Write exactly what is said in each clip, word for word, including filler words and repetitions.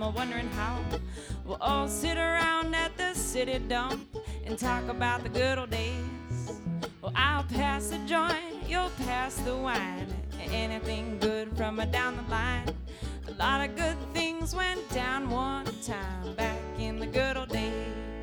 are wondering how. We'll all sit around at the city dump and talk about the good old days. Well, I'll pass the joint, you'll pass the wine. Anything good from a down the line. A lot of good things went down one time back in the good old days.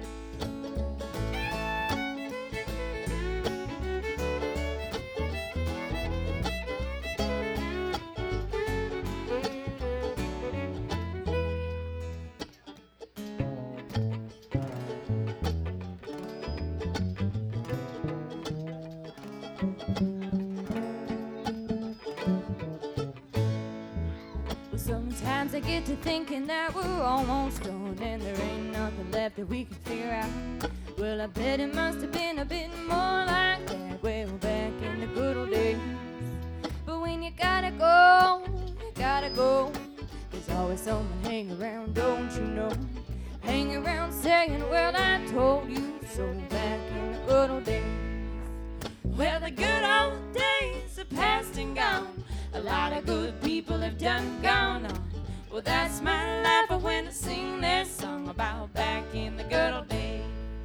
Sometimes I get to thinking that we're almost done and there ain't nothing left that we can figure out. Well, I bet it must have been a bit more like that way back in the good old days. But when you gotta go, you gotta go. There's always someone hanging around, don't you know? Hanging around saying, well, I told you so back in the good old days. Well, the good old days are past and gone. A lot of good people have done gone on. Well, that's my life when I sing this song about back in the good old days.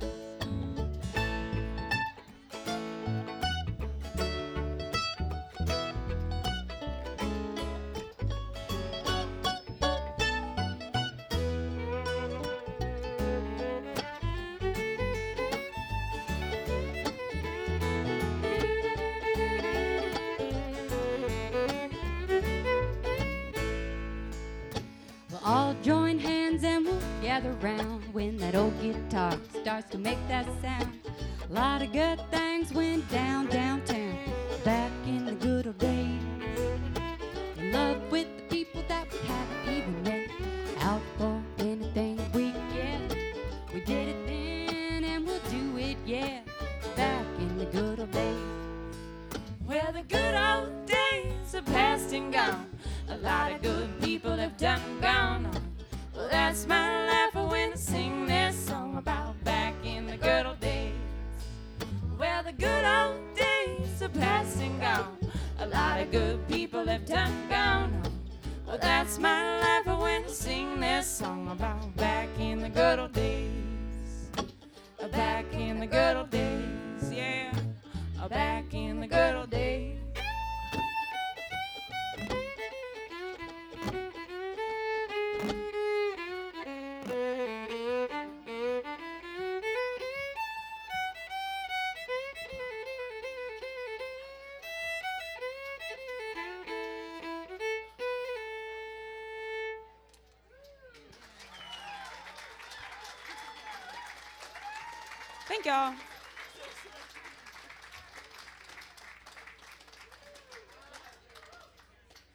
All join hands and we'll gather round when that old guitar starts to make that sound. A lot of good things went down downtown back in the good old days. In love with the people that we haven't even met, out for anything we get. We did it then and we'll do it, yeah, back in the good old days. Well, the good old days are past and gone. A lot of good people have done gone on. Well, that's my life when I sing this song about back in the good old days. Well, the good old days are past and gone. A lot of good people have done gone on. Well, that's my life when I sing this song about back in the good old days. Back in the good old days, yeah. Back in the good old days. Thank y'all.